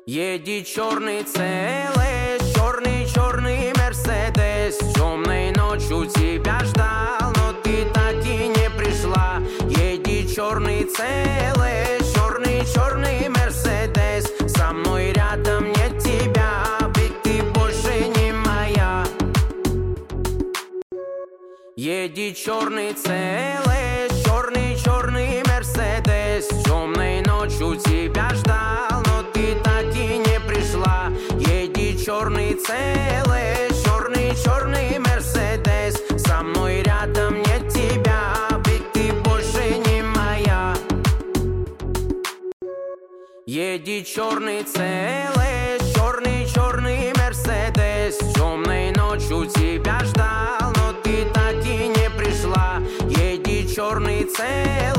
Едет черный Целес, черный Мерседес. Темной ночью тебя ждал, но ты так и не пришла. Едет черный Целес, черный Мерседес. Со мной рядом нет тебя, ведь ты больше не моя. Едет черный Целес, черный Мерседес. Темной ночью тебя ждал, но ты так и не пришла. Едет черный Целес, черный Мерседес. Со мной рядом нет тебя, ведь ты больше не моя. Едет черный Целес, черный Мерседес. Темной ночью тебя ждал, но ты так и не пришла. Едет черный Целес,